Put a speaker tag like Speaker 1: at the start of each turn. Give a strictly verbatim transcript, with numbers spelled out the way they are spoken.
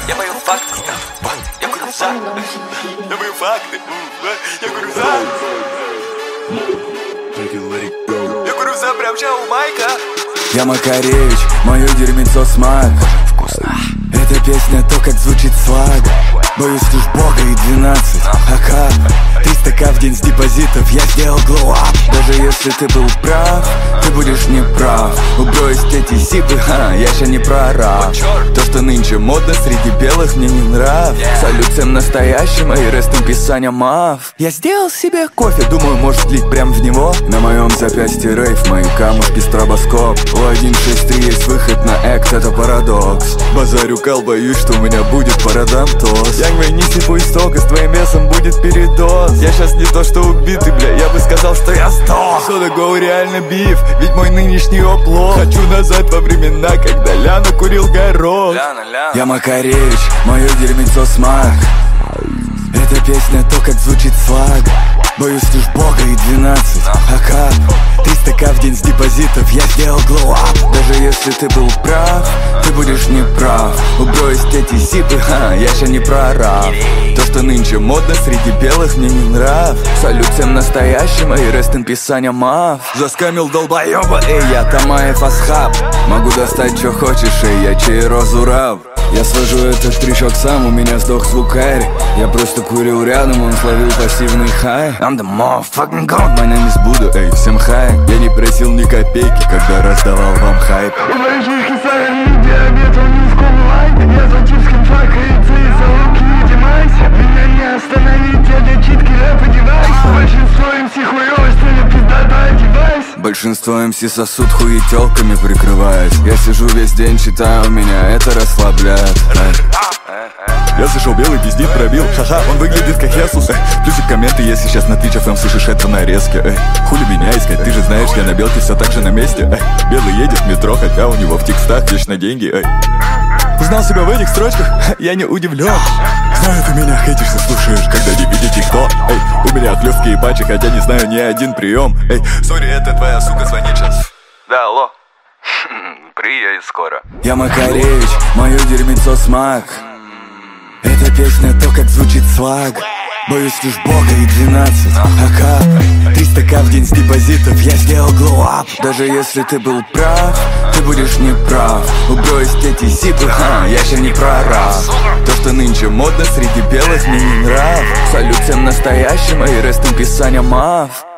Speaker 1: Я говорю факты, я говорю за. Я говорю факты, я говорю за. Я говорю за, прям ща у Майка.
Speaker 2: Я Макаревич, мое дерьмецо смак.
Speaker 1: Вкусно.
Speaker 2: Эта песня то, как звучит слаг. Боюсь лишь Бога и двенадцать. А как? триста ка в день с депозитов, я сделал глоуап. Даже если ты был прав, ты будешь неправ. Убросить эти сипы, ха, я ща не прораб. То, что нынче модно среди белых, мне не нрав. Салют всем настоящим, и рестом писания мав. Я сделал себе кофе, думаю, может лить прям в него. На моем запястье рейв, мои камушки стробоскоп. У сто шестьдесят три есть выход на экт, это парадокс. Базарю кал, боюсь, что у меня будет парадонтоз. Янг не сипу истока, с твоим весом будет передоз. Я сейчас не то что убитый, бля, я бы сказал, что я сдох. Что такое реально биф, ведь мой нынешний оплот. Хочу назад во времена, когда Ляна курил горох.
Speaker 1: Ляна, Ляна.
Speaker 2: Я Макаревич, мое дерьмецо смак. Эта песня то, как звучит слаг. Боюсь лишь Бога и двенадцать. А как? триста ка в день с депозитов, я сделал глоуап. Даже если ты был прав, ты будешь неправ. Убросить эти сипы, ха, я ща не прораб. То, что нынче модно среди белых, мне не нрав. Салют всем настоящим, и рестом писания мав. Заскамил долбоёба, эй, я Тамаев Асхаб. Могу достать, что хочешь, эй, я Чейрозу раб. Я сложу этот трещок сам, у меня сдох звукарь. Я просто курил рядом, он словил пассивный хай. I'm the motherfucking god, my name is Buddha, эй, всем хай. Я не просил ни копейки, когда раздавал вам хайп.
Speaker 3: У моей жизни сорви диабет, он не скулай. Я за чипским факается и за луки не демайся. Меня не остановить, я для читки рэп и девайс. Большинство эм си хуёво, что ли, пиздата девайс.
Speaker 2: Большинство эм си сосут хуи тёлками прикрываясь. Я сижу весь день, читаю, меня это расслабляет. Я слышал, белый пиздит, пробил. Ха-ха, он выглядит как Хесус. Плюсик комменты, если сейчас на Twitch эф эм слышишь это нарезки. Эй, хули меня искать, ты же знаешь, я на белке все так же на месте. Эй, белый едет в метро, хотя у него в текстах вечно деньги. Эй, узнал себя в этих строчках, я не удивлен. Знаю, ты меня хейтишься, слушаешь, когда не видите кто. Эй, у меня хлёсткие патчи, хотя не знаю ни один прием. Эй, сори, это твоя сука звонит сейчас.
Speaker 1: Да, алло. Приедет скоро.
Speaker 2: Я Макаревич, мое дерьмецо смак. Эта песня то, как звучит слаг. Боюсь лишь Бога и двенадцать. А как? триста ка в день с депозитов, я сделал глоуап. Даже если ты был прав, ты будешь неправ. Убросить эти сипы, ха, я ща не прораб. То, что нынче модно среди белых, мне не нрав. Салют всем настоящим, и рестом писания мав.